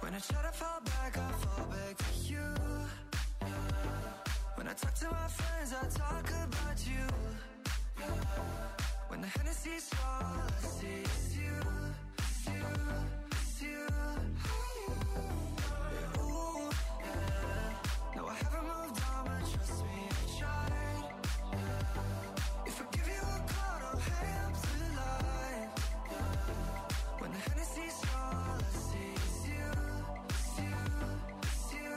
When I try to fall back, I fall back to you. When I talk to my friends, I talk about you. When the Hennessy's all I see is you, it's you, it's you. Ooh, yeah. No, I haven't moved on, but trust me, I tried. If I give you a call, don't hang up the line. When the Hennessy's all I see is you, it's you, it's you.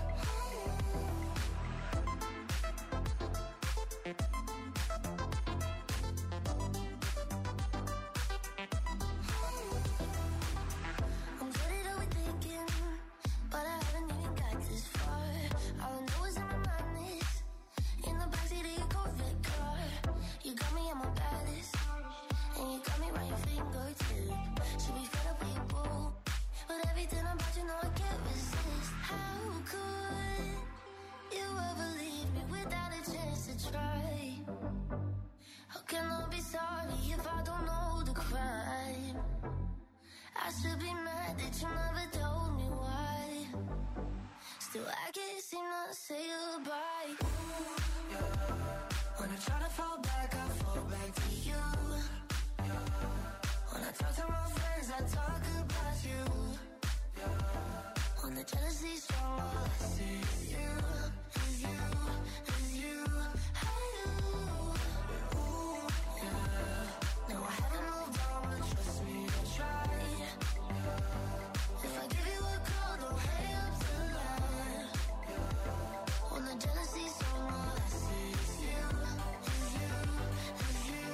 I'm good at overthinking, but I haven't even got this far. All I know is in my mind is in the backseat of your Corvette car. You got me on my baddest, and you got me right your fingertip. Should be fed up with you, boo, but everything about you know I can't resist. How could you ever leave me without a chance to try? How can I be sorry if I don't know the crime? I should be mad that you never told me why. Still I can't seem to say goodbye. Ooh, yeah. When I try to fall back, I fall back to you. When I talk to my friends, I talk about you. When the jealousy's strong, all I see is you, is you, is you. Ooh, yeah. No, I haven't moved on, but trust me, I tried. If I give you a call, don't hang up the line. When the jealousy's strong, all I see is you, is you, is you.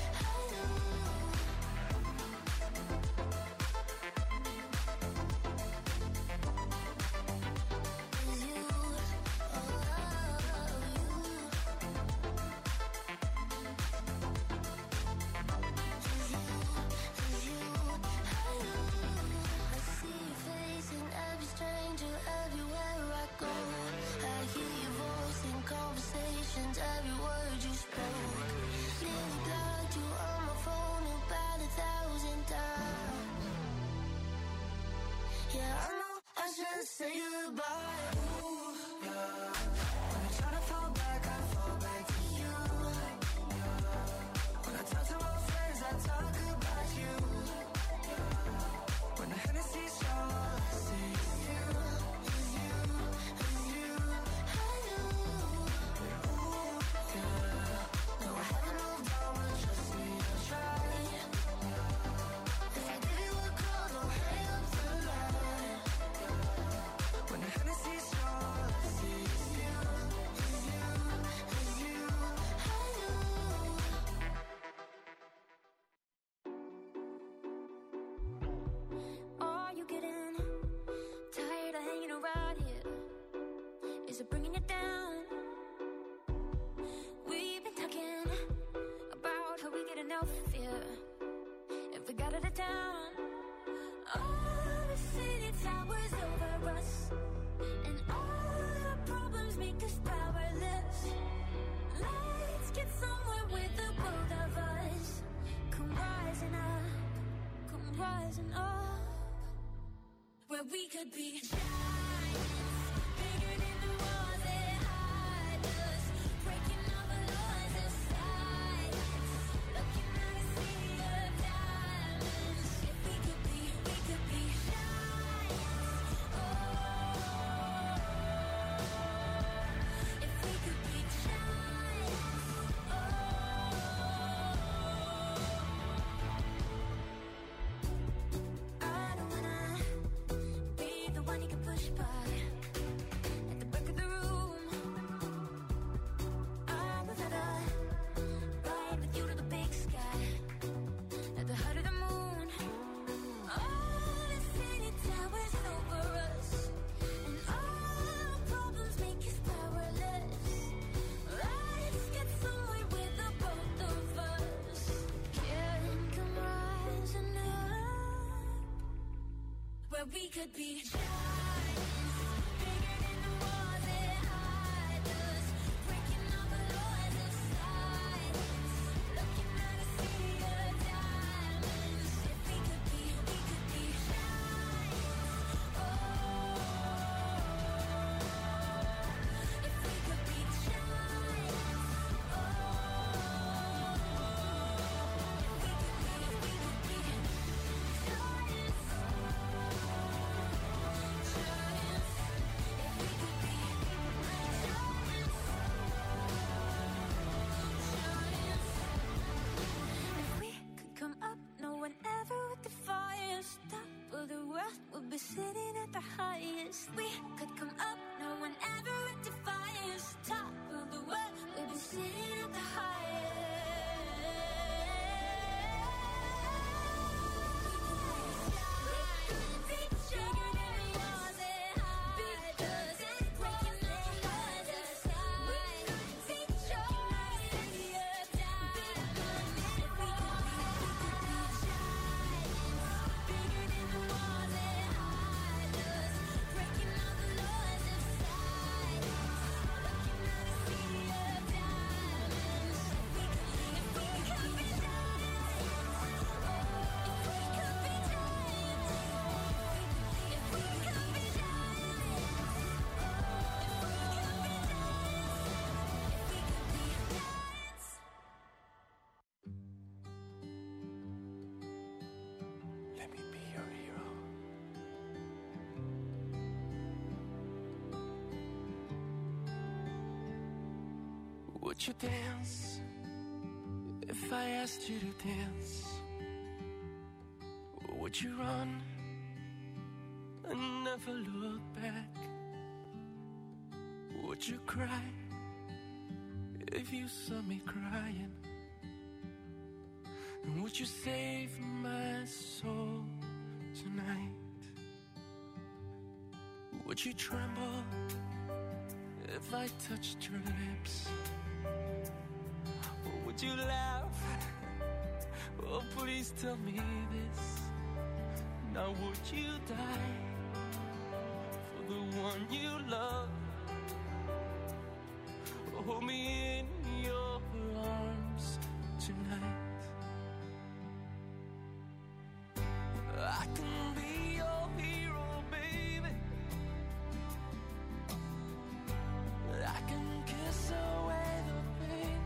Is you, oh, you. Is you, I see your face in every stranger everywhere I go. I hear your voice in conversations, every word you spoke. Nearly blocked you on my phone about 1,000 times. Yeah, I know I should say goodbye. Ooh, yeah. When I try to fall back, I fall back to you. When I talk to my friends, I talk about you. When the Hennessy's all I see is you, is you, is you. Ooh, yeah. No, I haven't moved on, but trust me, I tried. If I give you a call, don't hang up the line. When the Hennessy's all I see is you, is you, is you. Are you getting tired of hanging around here? Is it bringing you down? We've been talking about how we get enough here if we got out of town. All the city towers over us, and all our problems make us powerless. Let's get somewhere with the both of us. Come rising up, come rising up. Where we could be giants, bigger than the walls that hide us, breaking all the laws of silence, looking at a sea of diamonds. If we could be giants. Oh, if we could be giants. Oh, I don't wanna be the one you can push by at the back of the room. I would rather ride with you to the big sky, at the heart of the moon. All the city towers over us, and all our problems make us powerless. Let's get somewhere with the both of us. Can come rising up, where we could be giants, bigger than the walls that hide us, breaking all the laws of silence, looking at a sea of diamonds. If we could be giants. Oh, at the highest. We could come up, no one ever would defy us. Top of the world, we'd be sitting at the highest. Would you dance if I asked you to dance? Or would you run and never look back? Would you cry if you saw me crying? And would you save my soul tonight? Would you tremble if I touched your lips? Or would you laugh? Oh, please tell me this. Now would you die for the one you love? Hold me in your arms tonight. I can be your hero, baby. I can kiss away the pain.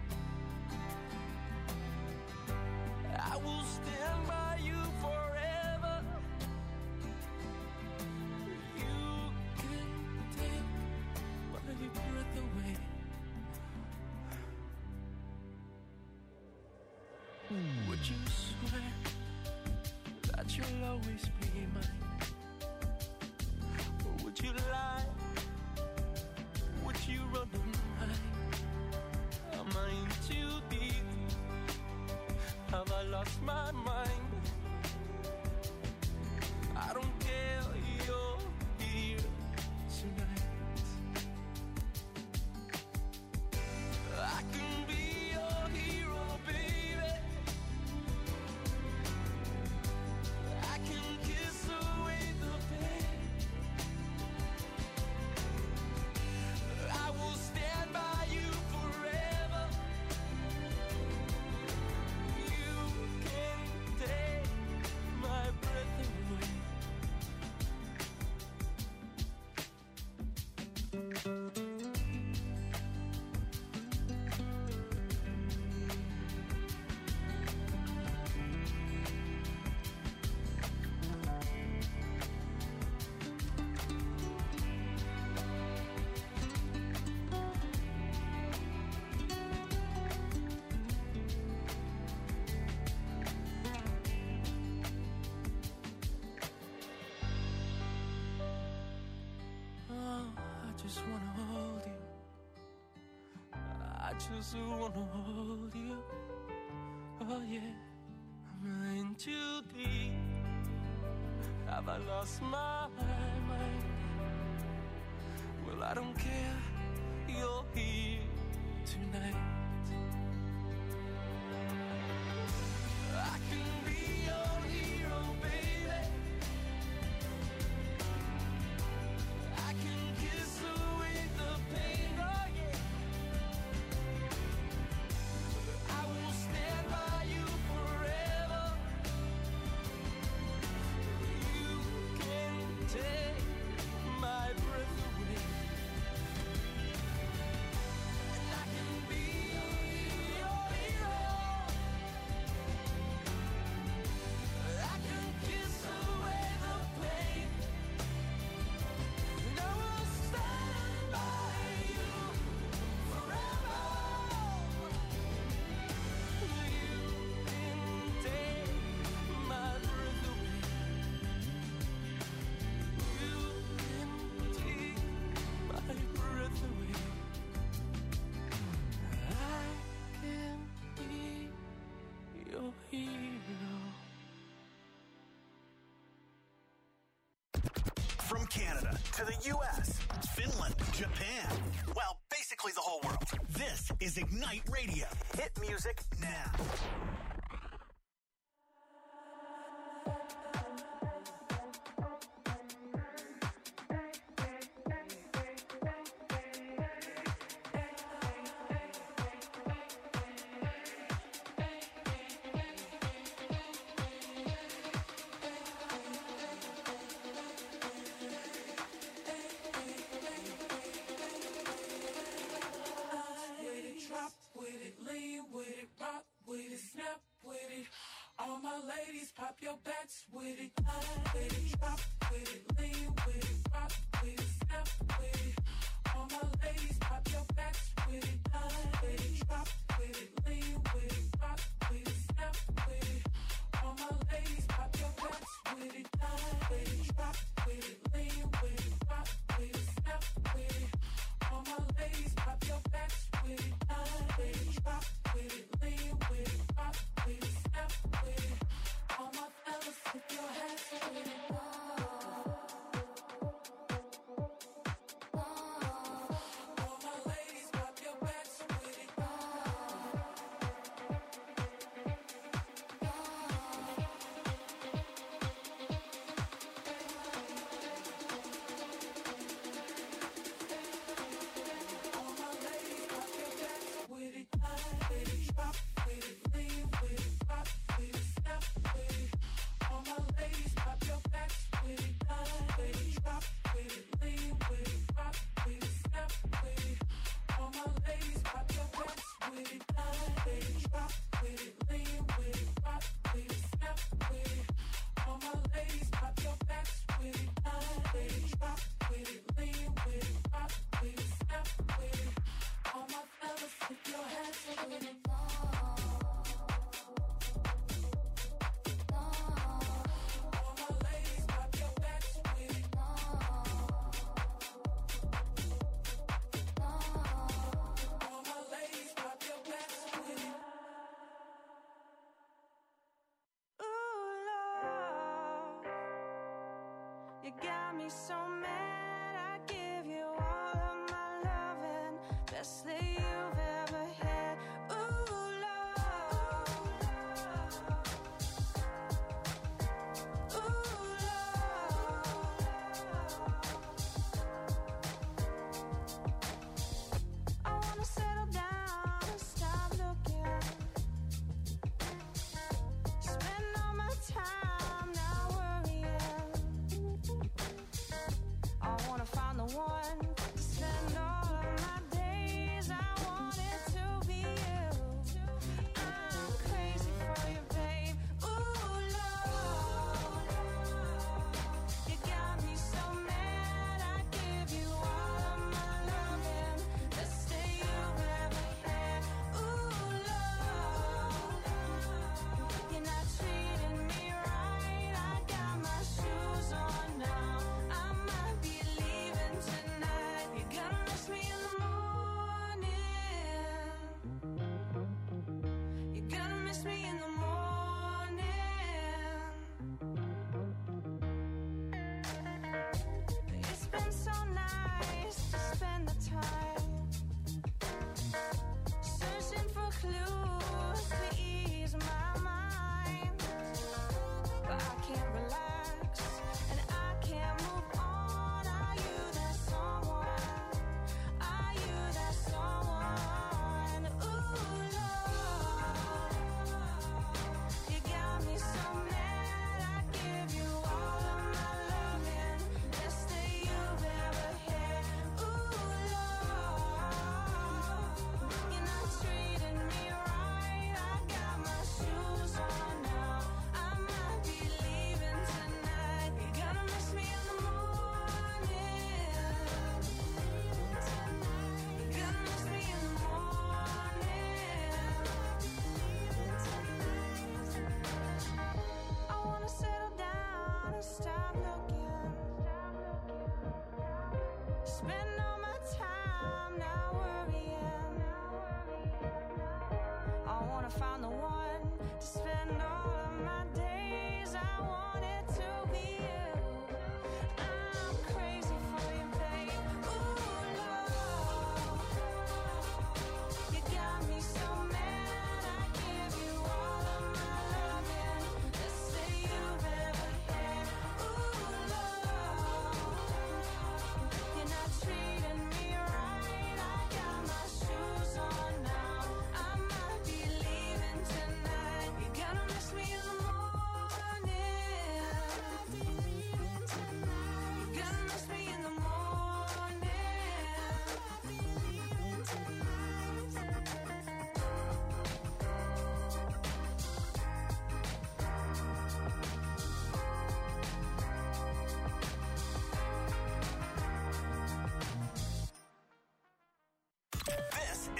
I will stand by you forever. You can take my breath away. Would you swear that you'll always be mine? Or would you lie? Would you run and hide? Am I in too deep? Have I lost my mind? I don't care, you're here tonight. I can be your hero, baby. I can kiss away the pain. I will stand by you forever. You can take my breath away. Oh, I just wanna hold you. I just wanna hold you. Oh yeah, I'm in too deep. Have I lost my mind? Well, I don't care, you're here tonight. I can be your hero, baby. I can kiss away the pain, oh yeah. I will stand by you forever. You can take my breath away. From Canada to the U.S., Finland, Japan, well, basically the whole world. This is Ignite Radio. Hit music now. Pop your backs with it, with it, drop with it, lean with it, rock with it, snap with it. All my ladies, pop your backs with it, with it, drop with it, lean with it, rock with it, snap with it. All my ladies, pop your backs with it, with it, drop with it, lean with it, rock with it, snap with it. All my ladies, pop your backs with it, with it, drop with it, lean with it, rock with it, snap with it. All my fellas, put your hands with it. All my ladies, pop your backs with it. All my ladies, pop your backs with it. With it, drop with it, lean with it, rock with it, snap with it. All my ladies, pop your backs with it. With it, drop with it, lean with it, rock with it, snap with it. All my ladies, pop your backs with it. With it, drop with it, lean with it, rock with it, snap with it. All my ladies, pop your backs with it. With it, drop with it, lean with it, rock with it, snap with it. All my fellas, put your hands with it. All my ladies, pop your backs with it. All my ladies, pop your backs with it. Ooh, love, you got me so mad. I give you all of my loving, best that you've ever had. Ooh, love, ooh, love. I wanna settle down and stop looking. Spend all my time not worrying. I wanna find the one to spend all of my days. I want it to be you. I'm crazy for you, babe. Ooh, love, you got me so mad. I give you all of my loving, best that you've ever had. Ooh, love, you're not treating me right. I got my shoes on now. I might be leaving tonight.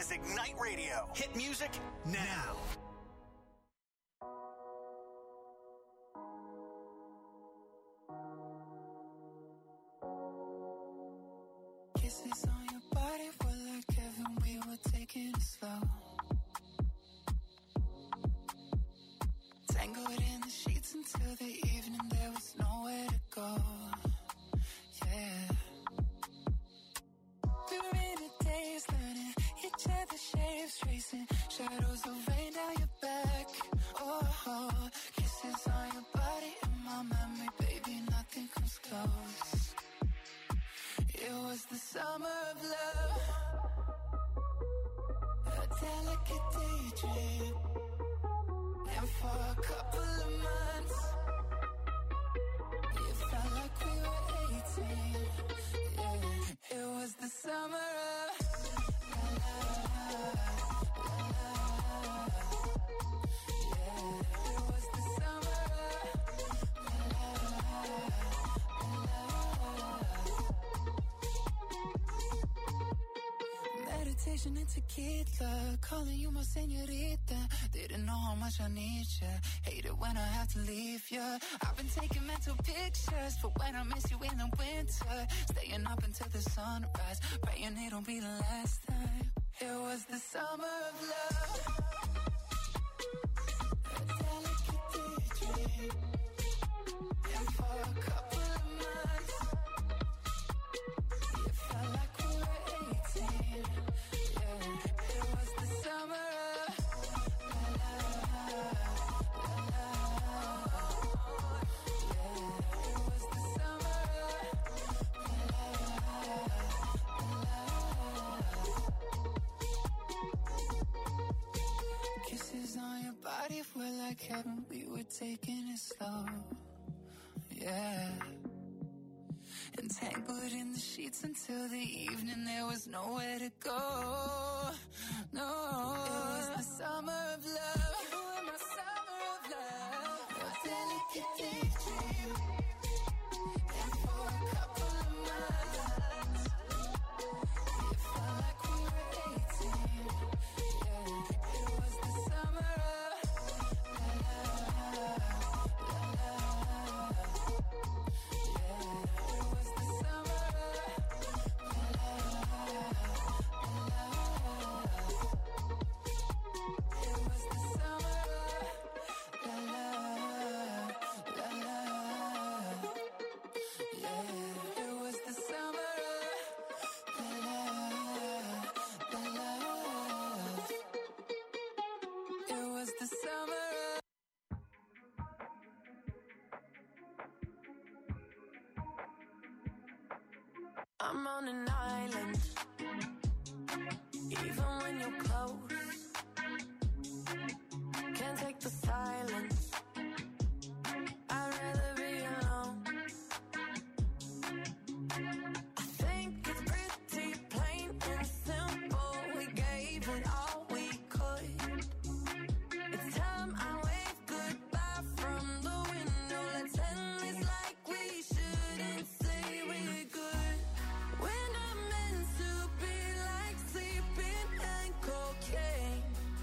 is Ignite Radio. Hit music now. Kisses on your body were like heaven, we were taking it slow. Tangled in the sheets until the evening, there was nowhere to go. Yeah. We were in a daze, learning each other's shapes, tracing shadows of rain down your back. Oh, kisses on your body in my memory, baby, nothing comes close. It was the summer of love, a delicate daydream. And for a couple of months, it felt like we were 18. Yeah, it was the summer of yeah, it was the summer meditation and tequila, calling you my señorita. Didn't know how much I need ya. Hate it when I have to leave ya. I've been taking mental pictures for when I miss you in the winter. Staying up until the sunrise, praying it'll be the last time. It was the summer of love, a delicate daydream. And for a couple of months, it felt like we were 18. Yeah, it was the summer of kisses on your body were like heaven, we were taking it slow. Yeah. Entangled in the sheets until the evening, there was nowhere to go. No, it was the summer of love. You were my summer of love, a delicate daydream. And for a couple of months, it felt like we were 18. Yeah, it was the summer of I'm on an island, even when you're close. Can't take the silence, I'd rather be alone. I think it's pretty plain and simple, we gave it all we could. It's time I wave goodbye from the window. Let's end this like we shouldn't say we're good. We're not meant to be like sleeping and cocaine.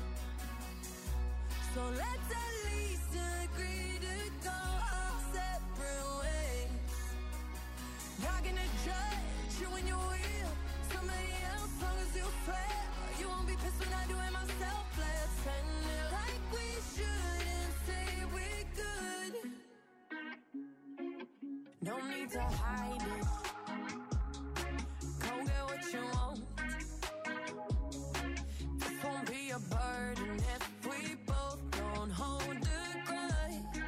So let's at least agree to go our separate ways. Not gonna judge you when you're real. Somebody else, long as you swear. You won't be pissed when I do it myself. Let's end it like we shouldn't say we're good. No need to hide it. Go get what you want. This won't be a burden if we both don't hold a grudge.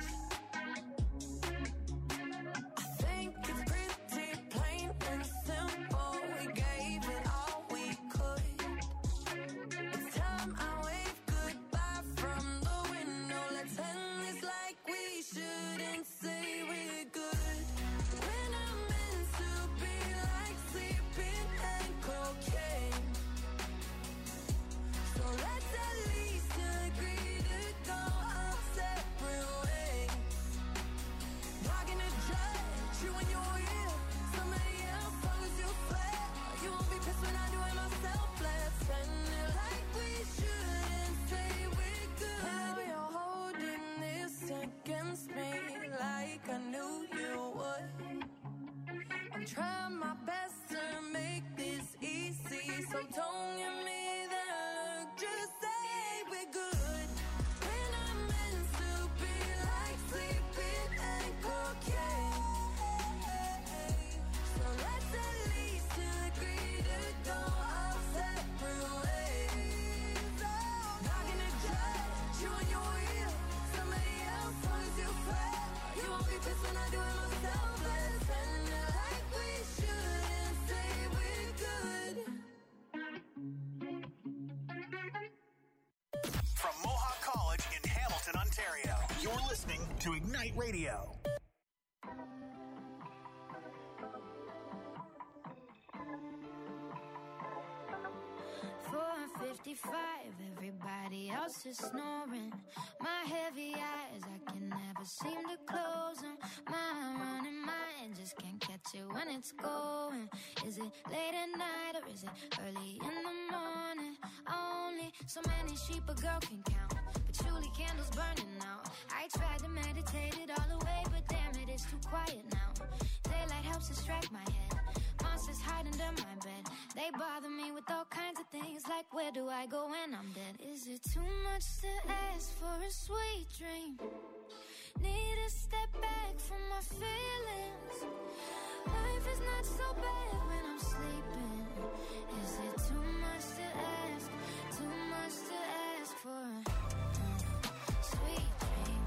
I think it's pretty plain and simple, we gave it all we could. It's time I wave goodbye from the window. Let's end this like we shouldn't say we're good. We're not meant Try my best to make this easy, so don't give me that look. Just say we're good. When I'm meant to be like sleeping and cocaine. So let's at least agree to go our separate ways. Not gonna judge you on your wheel. Somebody else, long as you swear. You won't be pissed when I do it myself. Let's end it like we should and say we're good. From Mohawk College in Hamilton, Ontario, you're listening to Ignite Radio. 4:55, everybody else is snoring. My heavy eyes, I can never seem to close them. My running mind just can't catch it when it's going. Is it late at night or is it early in the morning? Only so many sheep a girl can count. Patchouli candles burning out. I tried to meditate it all away, but damn it, it's too quiet now. Daylight helps distract my head. Monsters hide under my bed. They bother me with all kinds of things, like where do I go when I'm dead? Is it too much to ask for a sweet dream? Need to step back from my feelings. Life is not so bad when I'm sleeping. Is it too much to ask? Too much to ask for a sweet dream?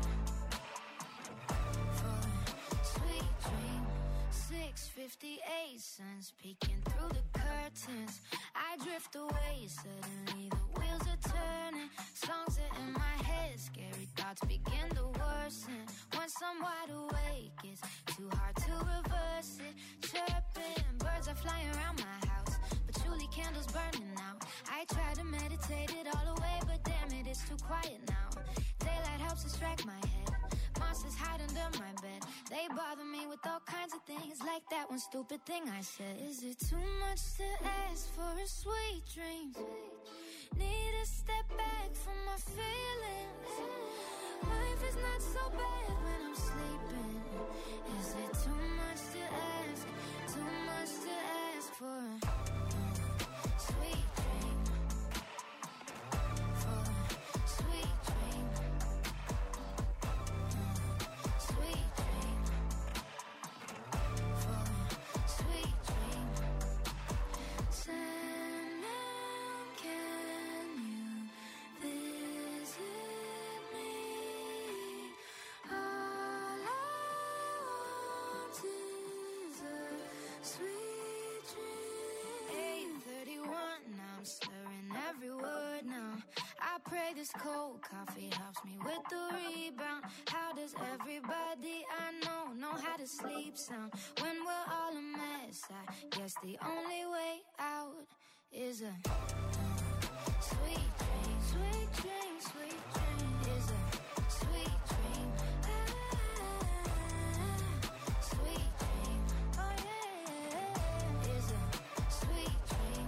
For a sweet dream. 6:58, sun's peeking through the curtains. I drift away, suddenly the wheels are turning. Songs are in my head, scary thoughts begin to worsen. Once I'm wide awake, it's too hard to reverse it. Chirping, birds are flying around my house. Patchouli candles burning out. I try to meditate it all away, but damn it, it's too quiet now. Daylight helps distract my head. Monsters hide under my bed. They bother me with all kinds of things, like that one stupid thing I said. Is it too much to ask for a sweet dream? Need to step back from my feelings. Life is not so bad when I'm sleeping. Is it too much to ask? Too much to ask for a sweet dream? For a sweet dream. Sweet dream. For a sweet dream. Sandman, can you visit me? All I want is a sweet dream. 8:31, now I'm slurring every word now. I pray this cold coffee helps me with the rebound. How does everybody I know how to sleep sound? When we're all a mess, I guess the only way out is a sweet dream. Sweet dream, sweet dream. Is a sweet dream. Sweet dream. Oh yeah. Is a sweet dream.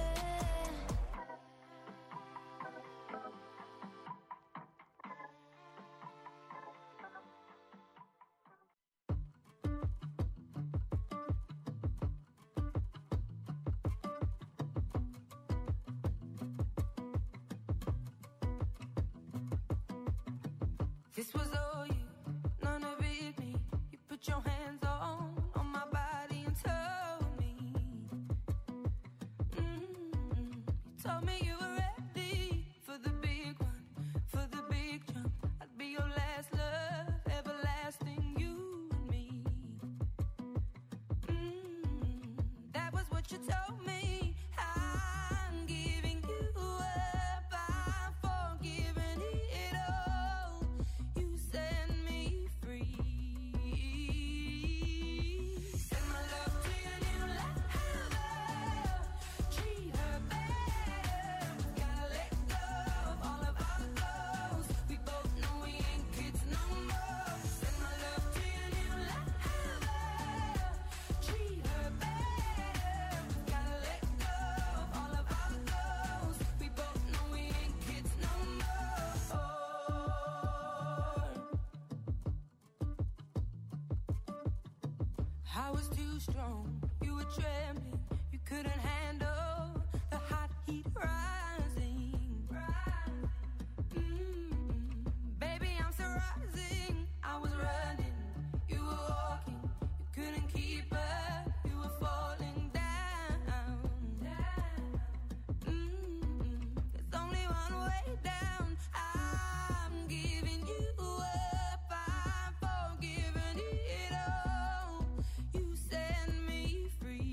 This was all you, none of it me. You put your hands on my body and told me. You told me you were ready for the big one, for the big jump. I'd be your last love, everlasting, you and me. That was what you told me. I'm giving you up, I'm forgiving it all. You set me free. Send my love to your new lover. Treat her better. Gotta let go of all of our goals. We both know we ain't kids no more. Send my love to your new lover. Treat her better. Gotta let go of all of our goals. We both know we ain't kids no more. I was too strong, couldn't handle the hot heat rising. Baby, I'm still rising. I was running, you were walking, you couldn't keep up, you were falling down. There's only one way down. I'm giving you up, I'm forgiving it all. You set me free.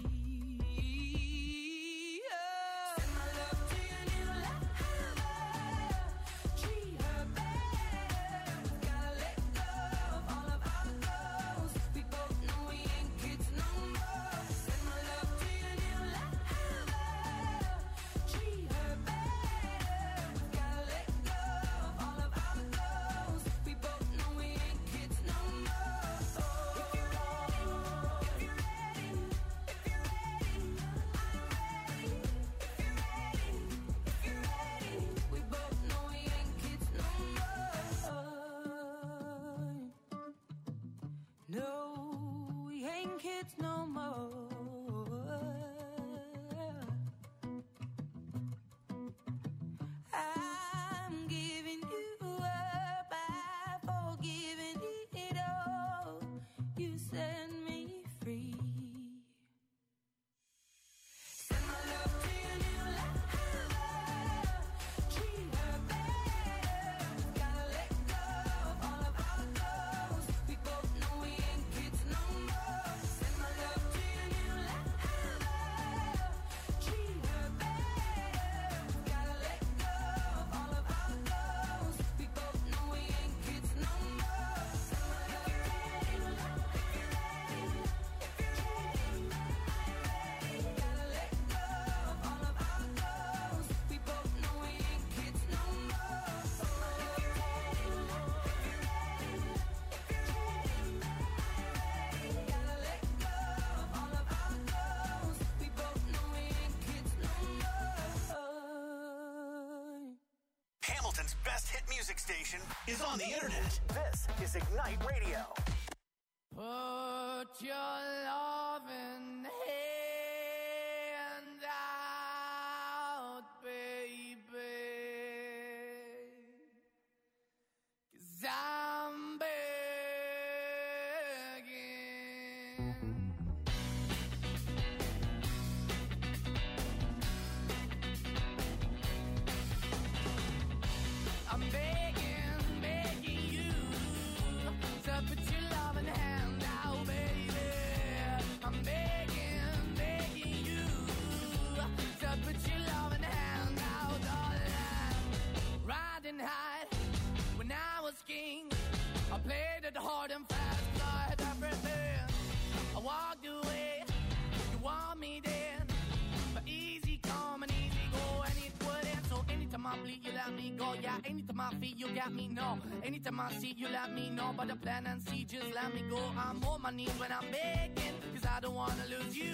Send my love to your new lover. Treat her better. Gotta let go of all of our goals. We both know we ain't kids no more. Send my love to your new lover. Treat her better. Gotta let go of all of our goals. We both know we ain't kids no more. If you're ready, if you're ready, if you're ready, I'm ready. If you're ready, if you're ready, we both know we ain't kids no more. No, we ain't kids no more. I'm giving you up, I've forgiven it all. You set me free. Send my love to your new lover. Treat her better. Gotta let go of all of our goals. We both know we ain't kids no more. Send my love to your new lover. Treat her better. Gotta let go of all of our goals. We both know we ain't kids no more. Send my love if you're ready, if you're ready, if you're ready, I'm ready. Gotta let go of all of our goals. We both know we ain't kids no more. Send my love if you're ready, if you're ready, if you're ready, I'm ready. Gotta let go of all of our goals. We both know we ain't kids no more. Hamilton's best hit music station is on the internet. This is Ignite Radio. Put your loving hand out, baby, 'cause I'm begging. I'm begging, begging you to put your loving hand out, baby. I'm begging, begging you to put your loving hand out, darling. Riding high when I was king, I played it hard and fast, 'cause I had everything. I walked away, you want me then, but easy come and easy go, and it wouldn't. So anytime I bleed, you let me go. Yeah, anytime I feel, you got me, no. Anytime I see, you let me know. But the plan and see, just let me go. I'm on my knees when I'm begging, 'cause I don't wanna lose you.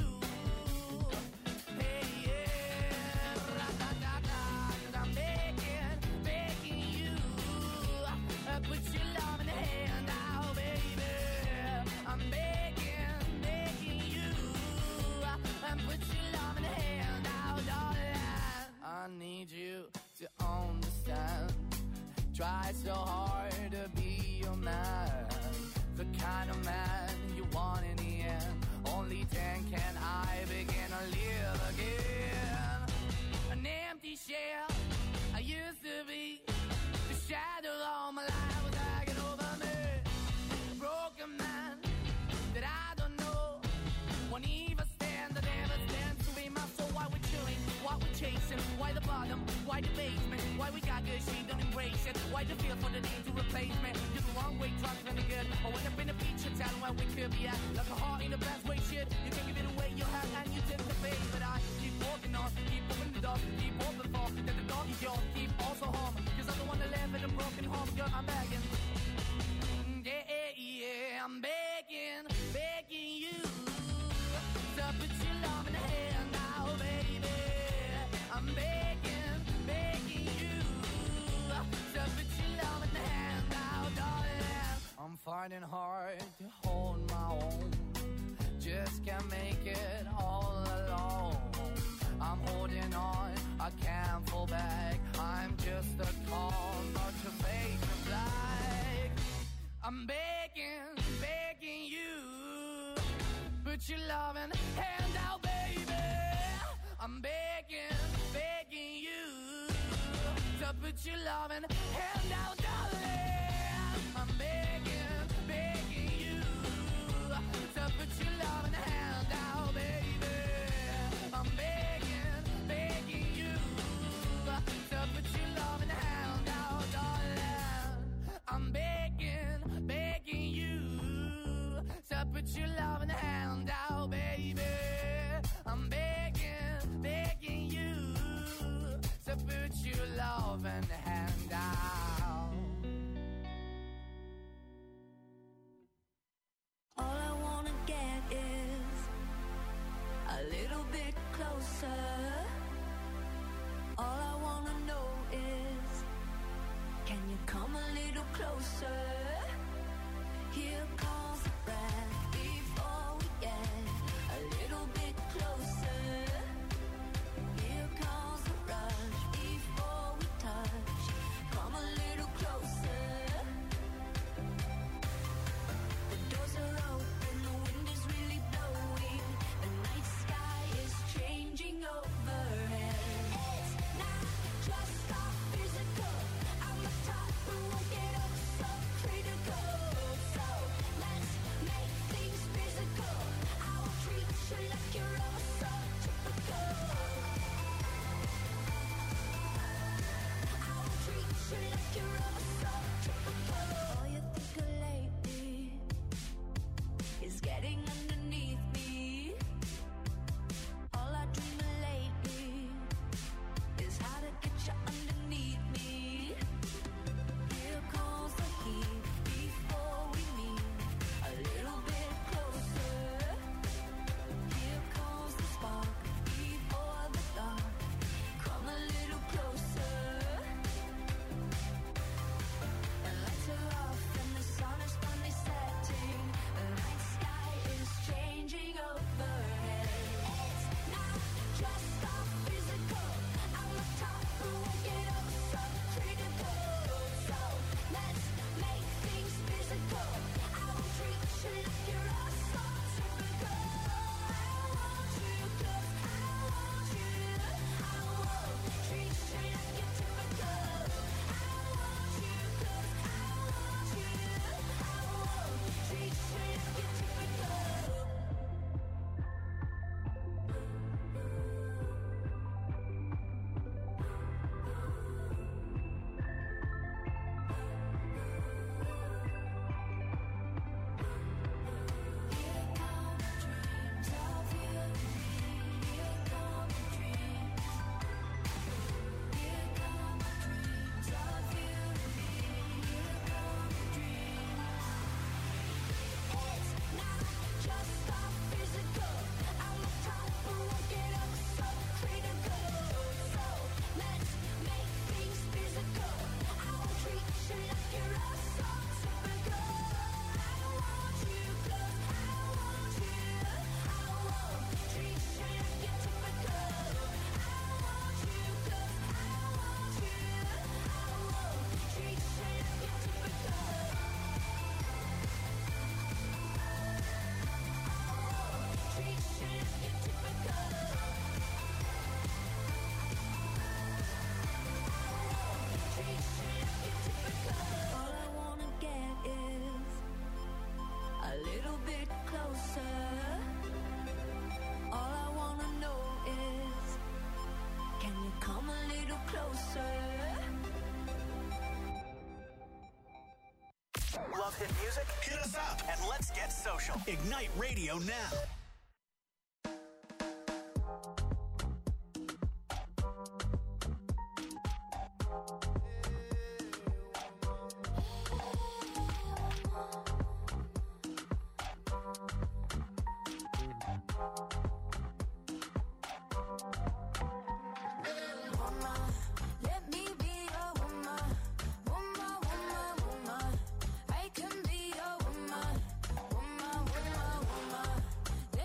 Hey, yeah, ra-da-da-da, 'cause I'm begging, begging you. Put your love in the hand out, baby. I'm begging, begging you. Put your love in the hand out, darling. I need you to understand. Try so hard to be your man, the kind of man you want in the end. Only then can I begin to live again. An empty shell I used to be, the shadow all my life was hanging over me. A broken man that I don't know won't even stand, that never stands to be my soul. Why we're chilling, why we're chasing, why the bottom, why the basement, why we got good, she don't embrace it. Why the feel for the need to replace me? You're the wrong way, trying to be good. I went up in a feature town where we could be at, like a heart in the best way, shit. You can give it away, you have, and you tend to pay. But I keep walking on, keep opening the door, keep open for that the door is yours, keep also home. 'Cause I don't wanna live in a broken home, girl, I'm begging. Yeah, yeah, I'm begging, begging you to put your love in the hand now, baby. I'm begging, begging you to put your love in the hand now, darling. I'm fighting hard to hold my own, just can't make loving hand out, baby. I'm begging, begging you to put your loving hand out, darling. I'm begging, begging you to put your loving hand out, baby. I'm begging, begging you to put your loving hand out, darling. I'm begging, begging you to put your loving hand out, baby. I'm begging, begging you to put your loving hand out. All I wanna get is a little bit closer. All I wanna know is, can you come a little closer? Here comes the breath before we get a little bit closer. Here comes the rush before we touch. Come a little closer. The doors are open, the wind is really blowing. The night sky is changing overhead. It's not just our physical. I'm a top who won't get up so critical. So let's make things physical. I will treat you like you're all so typical. I will treat you like you're all so typical. All you think of lately is getting underneath me. All I dream of lately is how to get you underneath me. Here comes the heat before we meet a little bit closer. Here comes the spark before the dark. Come a little closer. The lights are off and the sun is finally setting. The night sky is changing overhead. It's not just our physical. I'm a top who won't get up so critical. So let's make things physical. I will treat you like you're all so typical. I want you close. I want you. I won't treat you like you're typical. I want you close. I want you. I won't treat you like you're typical. Here come dreams of you and me. Here come dreams. Here come dreams of you and me. Here come dreams. It's not just our physical. I'm a top who won't get up so critical. So let's make things physical. I will treat you like you're all so typical. I want you close. I want you. I won't treat you like you're typical. I want you close. I want you. I won't treat you like you're typical. Treat you like you're typical. Treat you like you're typical. All I wanna get is a little bit closer. All I wanna know is, can you come a little closer? Love hit music? Hit us up and let's get social. Ignite Radio now. Woman, let me be a woman. Woman, woman, woman. I can be a woman. Woman, woman, woman.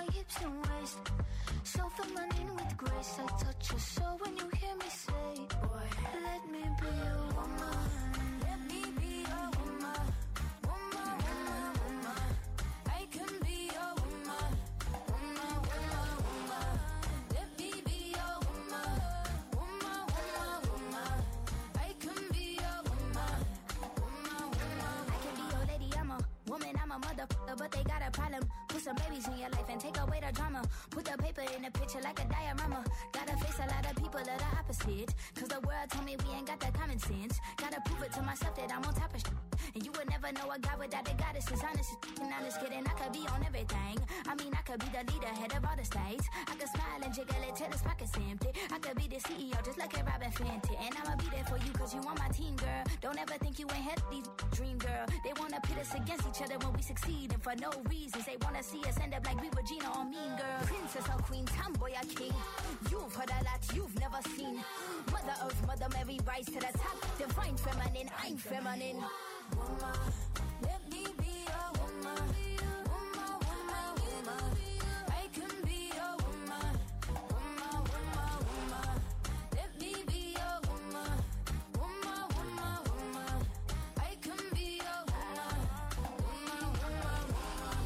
hips and waist. So feminine with grace. I touch your soul when you hear me say, boy, let me be your woman. Let me be your woman. Woman, woman, woman. I can be your woman. Woman, woman, woman. Let me be your woman. Woman, woman, woman. I can be your woman. Woman, woman. I can be your lady, I'm a woman, I'm a motherfucker, but they got a problem. Put some babies in your life and take away the drama. Put the paper in the picture like a diorama. Gotta face a lot of people that are opposite. Cause the world told me we ain't got that common sense. Gotta prove it to myself that I'm on top of shit. And you would never know a guy without a goddess is honest. And honest kidding, I could be on everything. I mean, I could be the leader, head of all the states. I could smile and jiggle it till his pockets empty. I could be the CEO just like a Robin Fenty. And I'ma be there for you cause you on my team, girl. Don't ever think you ain't had these dream, girl. They wanna pit us against each other when we succeed. And for no reasons, they wanna see us end up like we Regina or Mean Girl. Princess or queen, tomboy or king. You've heard a lot you've never seen. Mother Earth, Mother Mary, rise to the top. Divine feminine, I'm feminine. Woman, let me be your woman. Woman, woman, woman. I can be your woman. Woman, woman, woman. Let me be your woman. Woman, woman, woman. I can be your woman. Woman, woman, woman.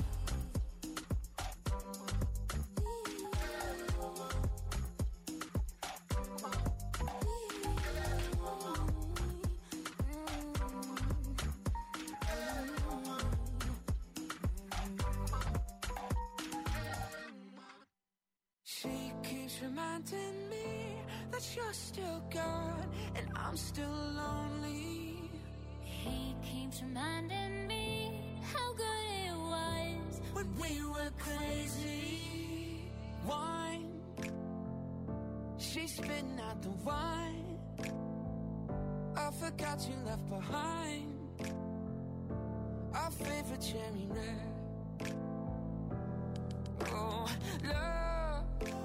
She keeps reminding me that you're still gone and I'm still lonely. He keeps reminding me how good it was When we were crazy, wine. She's spitting out the wine. I forgot you left behind our favorite cherry red. Oh, love,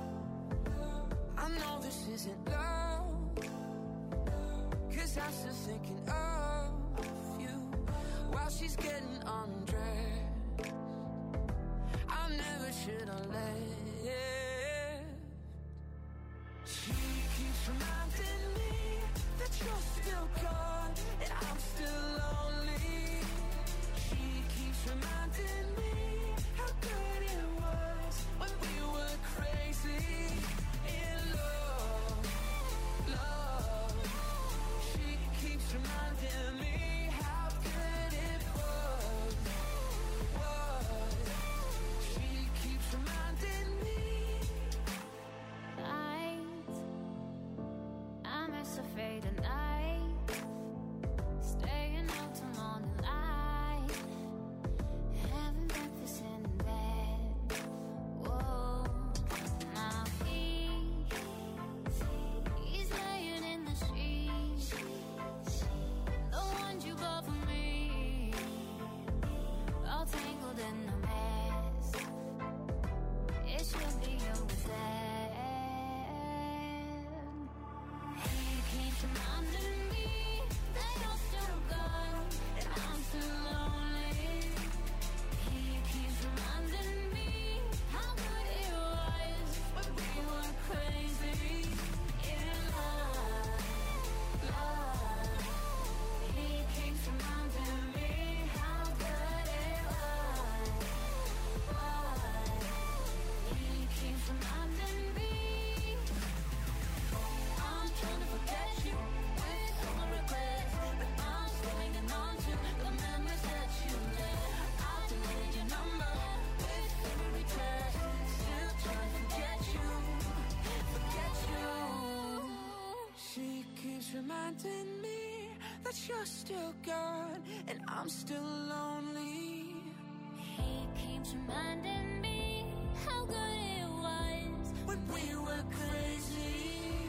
I know this isn't love, cause I'm still thinking of you while she's getting undressed. I never should have left. She keeps reminding me that you're still gone and I'm still lonely. She keeps reminding me how good it was when we were crazy in love, love. She keeps reminding me how good it was. She keeps reminding me. I'm as afraid of night, staying out till morning light, having breakfast in bed. Whoa, now he's laying in the sheets, the ones you bought for me, all tangled in a mess. It should be over then. He keeps reminding me that you're still gone and I'm still lonely. He keeps reminding me how good it was when we were crazy in love, love. He keeps reminding me how good it was. He keeps reminding me. I'm trying to forget you with all my regrets, but I'm still hanging on to the memories that you left. I've deleted your number with every text, still trying to forget you, forget you. She keeps reminding me that you're still gone and I'm still lonely. He keeps reminding me how good it was When we were crazy,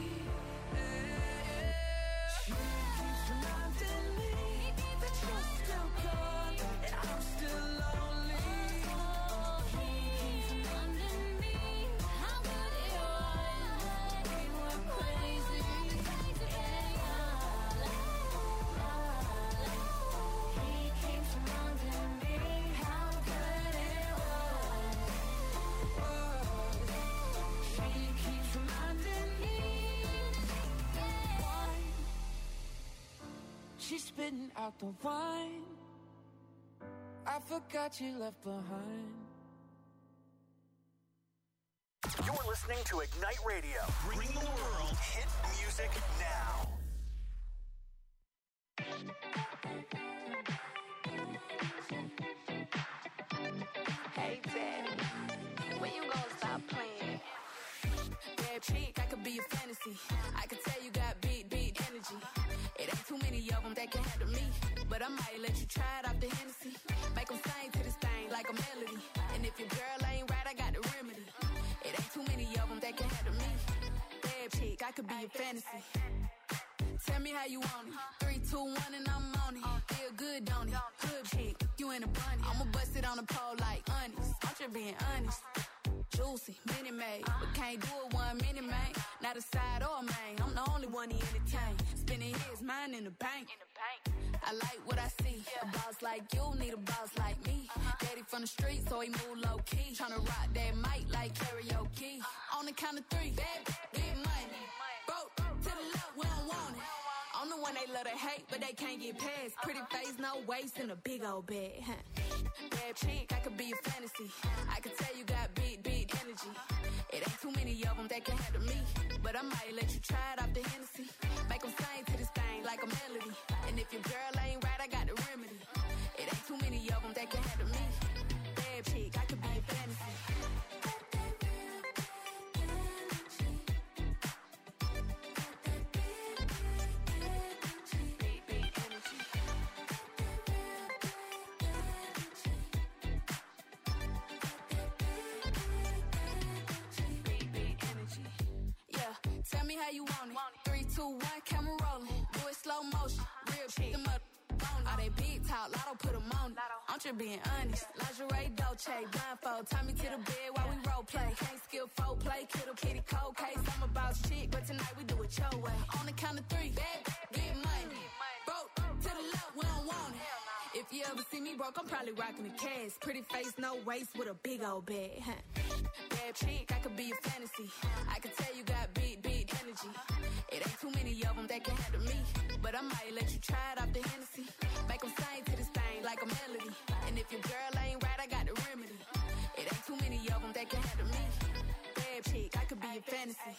she keeps reminding me that you're still gone and I'm still lonely. He keeps reminding me how good it was when we were crazy. He keeps reminding me how good it was. spitting out the wine. I forgot you left behind. You're listening to Ignite Radio. Bring the world hit music now. Hey, Daddy, when you gonna stop playing? Bad chick, I could be a fantasy. I could tell you got big energy. It ain't too many of them that can handle me. But I might let you try it off the Hennessy. Make them sing to this thing like a melody. And if your girl ain't right, I got the remedy. It ain't too many of them that can handle me. Bad chick, I could be a fantasy. Tell me how you want it. 3, 2, 1, and I'm on it. Feel good, don't it? Hood chick, you in a bunny. I'ma bust it on the pole like honest. I'm just being honest. Juicy, mini made, but can't do it 1 minute, man. Not a side or a main. I'm the only one he entertain. Spending his mind in the bank. I like what I see. A boss like you need a boss like me. Daddy from the street, so he move low key. Tryna rock that mic like karaoke. On the count of 3, bad, get money. Broke to the left, we don't want it. I'm the one they love to hate, but they can't get past. Pretty face, no waist, and a big old bag. Bad chick, I could be a fantasy. I could tell you got big energy. It ain't too many of them that can handle me. But I might let you try it off the Hennessy. Make them sing to this thing like a melody. And if your girl ain't right, I got the remedy. It ain't too many of them that can handle me. Bad chick, I could be a fantasy. Tell me how you want it. 3, 2, 1, camera rolling. Do it slow motion. Real chick. Them up on all they big talk. Lotto put them on it. I'm just being honest. Lingerie, Dolce, blindfold. Tie me to the bed while we role play. Can't skill folk play. Kiddo, kitty, cold case. I'm a boss chick, but tonight we do it your way. On the count of 3, bad, get money. Broke to the left, we don't want it. If you ever see me broke, I'm probably rocking a cash. Pretty face, no waist, with a big old bag. Bad chick, I could be a fantasy. I could tell you got big energy. It ain't too many of them that can handle me. But I might let you try it off the Hennessy. Make them sing to this thing like a melody. And if your girl ain't right, I got the remedy. It ain't too many of them that can handle me. Bad chick, I could be a fantasy.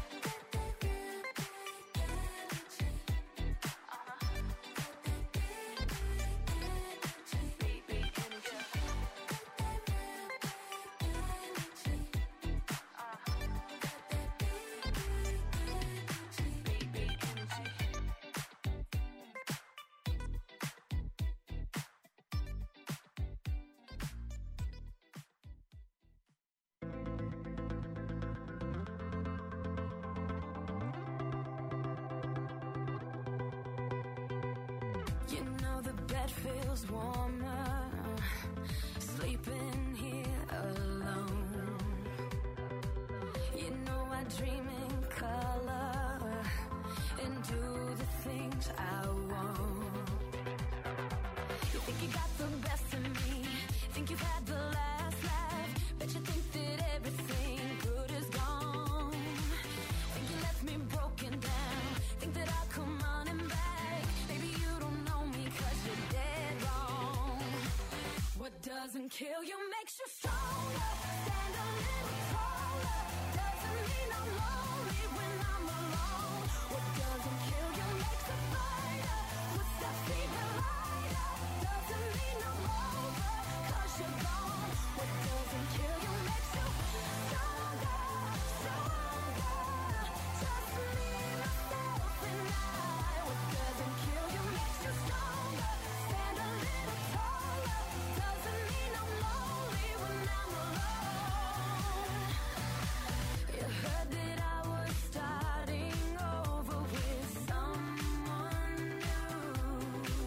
You know the bed feels warmer, sleeping here alone. You know I dream in color and do the things I want. You think you got the best of me, think you've had the last laugh, bet you think that everything good is gone. Think you left me broken down, think that I'll come running back. Maybe you don't know me 'cause you're dead wrong. What doesn't kill you makes you stronger. Stand a little taller. Doesn't mean I'm lonely when I'm alone. What doesn't kill you makes a fighter. Puts that fever lighter. Doesn't mean I'm over 'cause you're gone. What doesn't kill you makes you stronger, stronger. Just me, myself, and I. What doesn't kill you makes you stronger. Stand a little taller. Doesn't mean I'm lonely when I'm alone. You heard that I was starting over with someone new.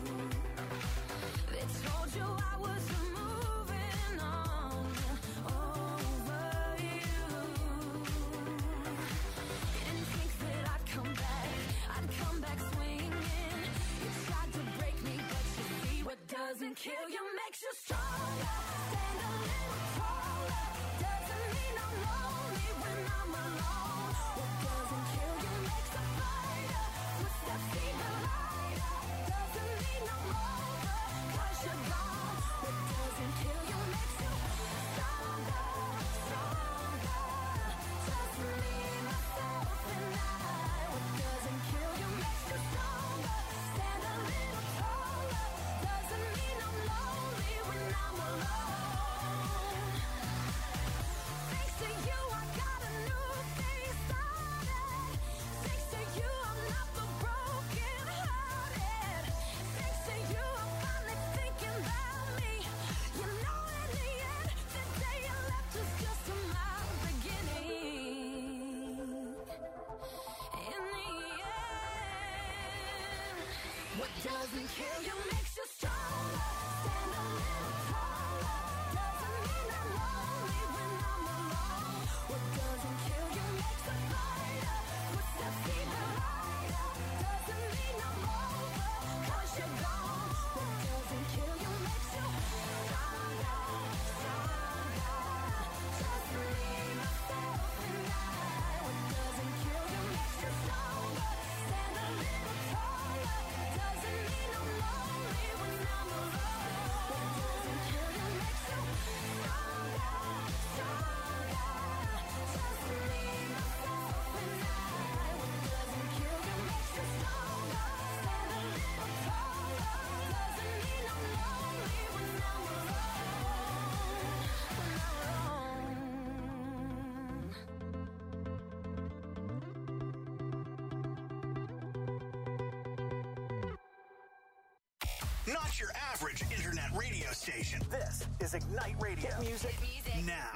They told you I was moving on over you. You didn't think that I'd come back swinging. You tried to break me, but you see what doesn't kill you makes you stronger. Stand a little taller. Doesn't mean I'm lonely when I'm alone. What doesn't kill you makes a fighter. Puts that fever lighter. Doesn't mean mean I'm over, 'cause you're gone. What doesn't kill you makes you stronger, stronger. Just me, myself, and I. What doesn't kill you makes you stronger. Stand a little taller. Doesn't mean I'm lonely when I'm alone. Thanks to you, I got a new day started. Thanks to you, I'm not the broken hearted. Thanks to you, I'm finally thinking about me. You know, in the end, the day you left was just my beginning. In the end, what doesn't kill you makes you stronger. Stand a little taller. Doesn't mean I'm lonely when I'm alone. What doesn't kill you makes a fighter. Footsteps even lighter. Doesn't mean I'm over, 'cause you're gone. What doesn't kill you makes you stronger, stronger. Just me, myself, and I. What doesn't kill you makes you stronger. Stand a little taller. Doesn't mean I'm lonely when I'm alone. What doesn't kill you makes you stronger, stronger. Just me, myself, and I. What doesn't kill you makes you stronger. Stand a little taller. Doesn't mean I'm lonely when I'm alone. When I'm alone. Not your average internet radio station. This is Ignite Radio. Hit music now.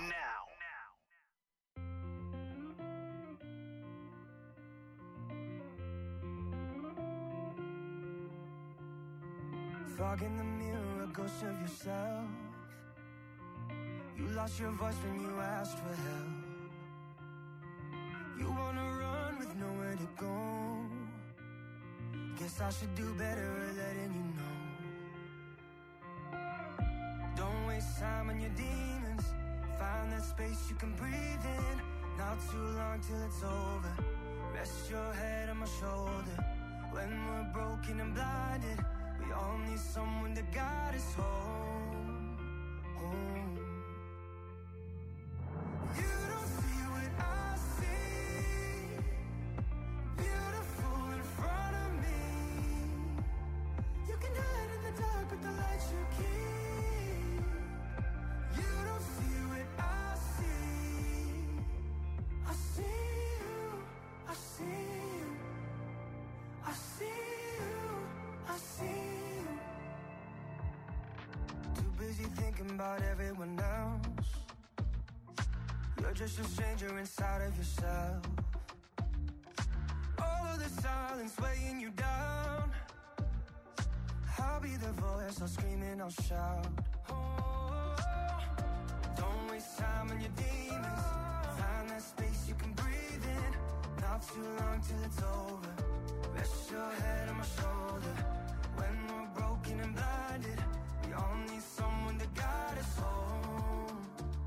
Fog in the mirror, a ghost of yourself. You lost your voice when you asked for help. You wanna run with nowhere to go. Guess I should do better at letting you know. Don't waste time on your demons. Find that space you can breathe in. Not too long till it's over. Rest your head on my shoulder. When we're broken and blinded, we all need someone to guide us home, home. You don't see what I see. Beautiful in front of me. You can hide in the dark with the lights you keep. You don't see what I see. I see you, I see you. I see you, I see you. Too busy thinking about everyone else. You're just a stranger inside of yourself. All of the silence weighing you down. I'll be the voice, I'll scream and I'll shout. Oh, don't waste time on your demons. Find that space you can breathe in. Not too long till it's over. Rest your head on my shoulder. When we're broken and blinded, we all need someone to guide us home.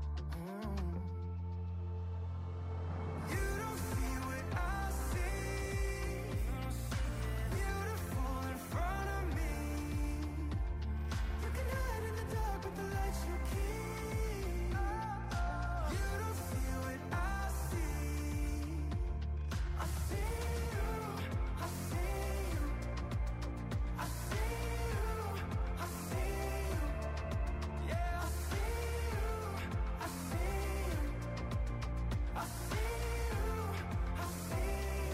You don't see what I see. Beautiful in front of me. You can hide in the dark with the lights you keep. You don't see what I see. I see you, I see you. I see you, I see you. Yeah, I see you, I see you. I see you, I see you.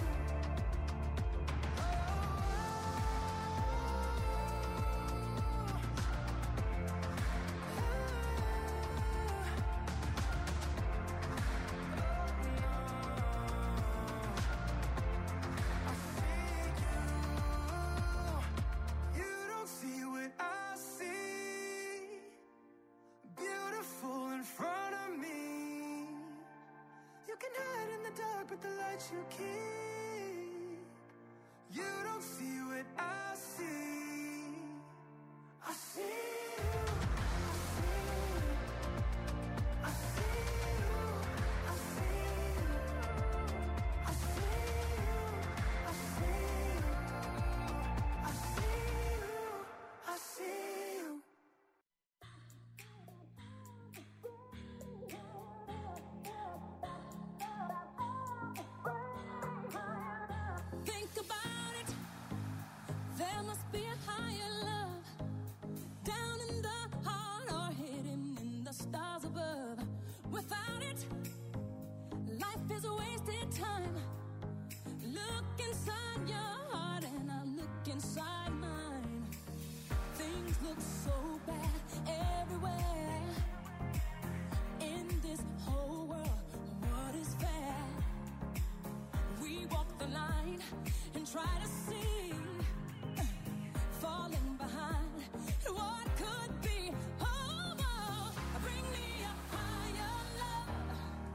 You don't see what I see. Beautiful in front of me. You can hide in the dark with the lights you keep. You don't see what I see. I see you, I see you. I see you, I see you. I see you, I see you. I see you, try to see, falling behind what could be. Oh, oh, bring me a higher love.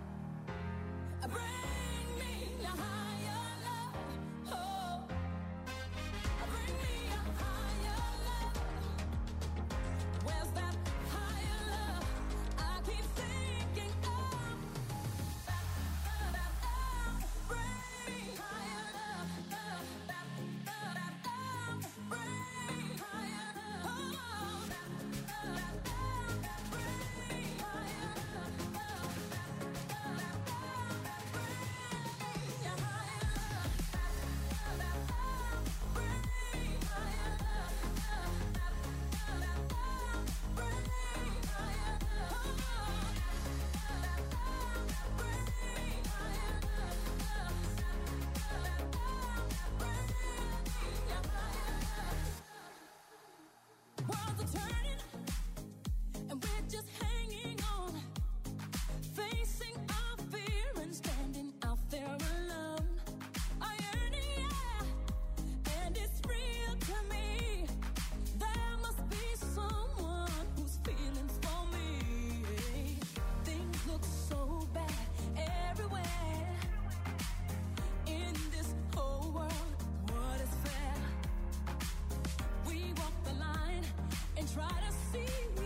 Bring me a higher love. Oh, bring me a higher love. Where's that higher love? I keep thinking of. Bring higher love. Bring higher worlds are turning, and we're just hanging on, facing our fear and standing out there alone. I yearn, yeah, and it's real to me. There must be someone who's feeling for me. Things look so bad everywhere in this whole world. What is fair? We walk the line and try to see,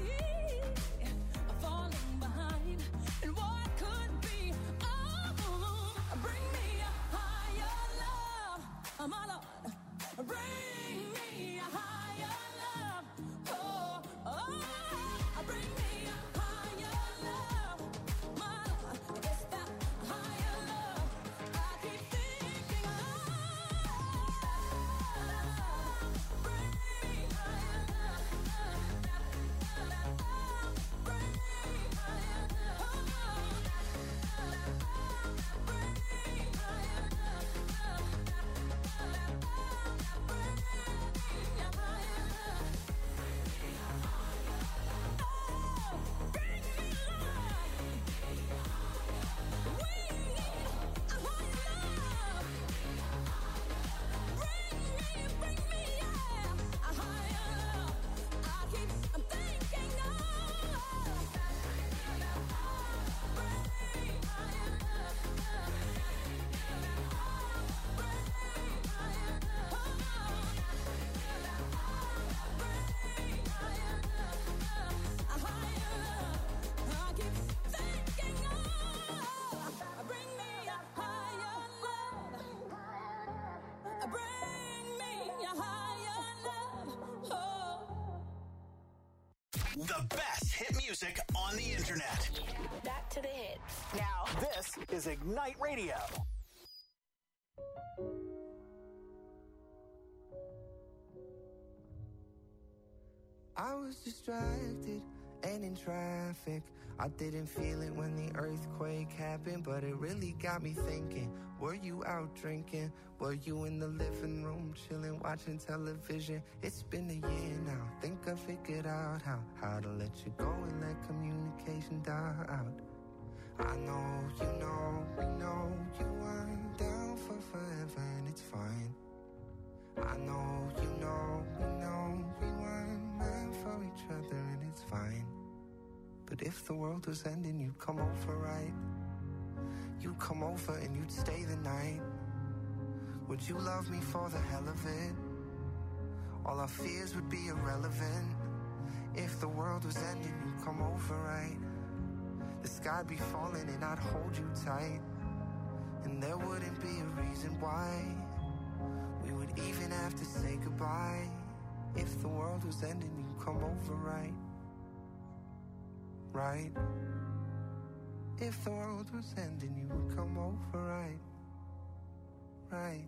falling behind and what could be. Oh, bring me a higher love, my Lord. Bring me a higher love. Oh, bring me a higher love, my Lord. It's that higher love I keep thinking of. Bring higher love. The best hit music on the internet. Back to the hits. Now, this is Ignite Radio. I was distracted and in traffic. I didn't feel it when the earthquake happened, but it really got me thinking. Were you out drinking? Were you in the living room chilling, watching television? It's been a year now. Think I figured out how to let you go and let communication die out. I know, you know, we know you weren't down for forever, and it's fine. I know, you know, we know we weren't meant for each other, and it's fine. But if the world was ending, you'd come over, right? You'd come over and you'd stay the night. Would you love me for the hell of it? All our fears would be irrelevant. If the world was ending, you'd come over, right? The sky'd be falling and I'd hold you tight. And there wouldn't be a reason why we would even have to say goodbye. If the world was ending, you'd come over, right? Right? If the world was ending, you would come over, right? Right?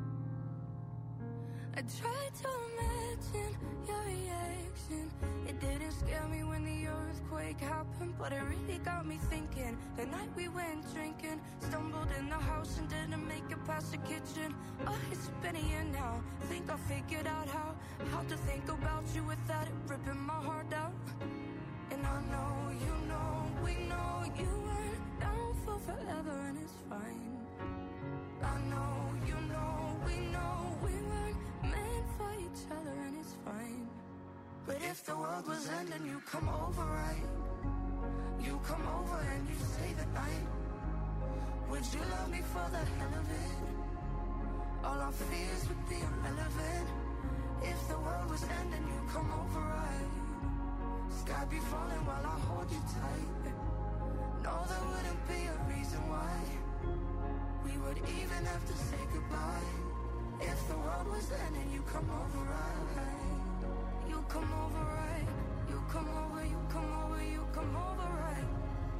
I tried to imagine your reaction. It didn't scare me when the earthquake happened, but it really got me thinking. The night we went drinking, stumbled in the house and didn't make it past the kitchen. Oh, it's been a year now. Think I figured out how to think about you without it ripping my heart out. And I know, you know, we know you weren't down for forever, and it's fine. I know, you know, we weren't meant for each other and it's fine. But if the world was ending, you come over, right? You come over and you stay the night. Would you love me for the hell of it? All our fears would be irrelevant. If the world was ending, you come over, right? Sky be falling while I hold you tight. No, there wouldn't be a reason why we would even have to say goodbye. If the world was ending, you come over, right? You come over, right? You come over, you come over, you come over, right?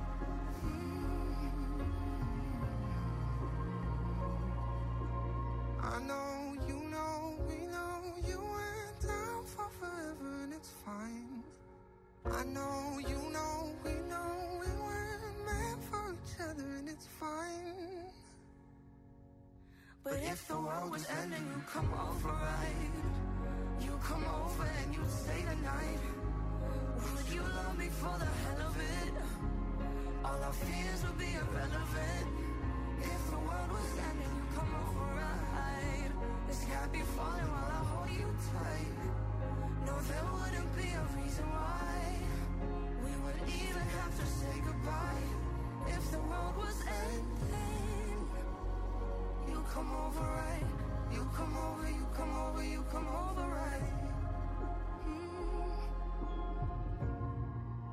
I know, you know, we know you went down for forever and it's fine. I know, you know, we weren't meant for each other and it's fine. But if the world was ending, you come over, right? You come over and you stay the night. Would you love me for the hell of it? All our fears would be irrelevant. If the world was ending, you come over, right? The sky be falling while I hold you tight. No, there wouldn't be a reason why we would even have to say goodbye. If the world was ending, you come over, right? You come over, you come over, you come over, right?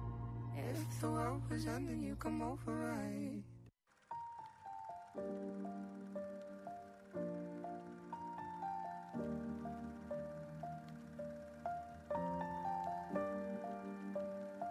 If the world was ending, you come over, right?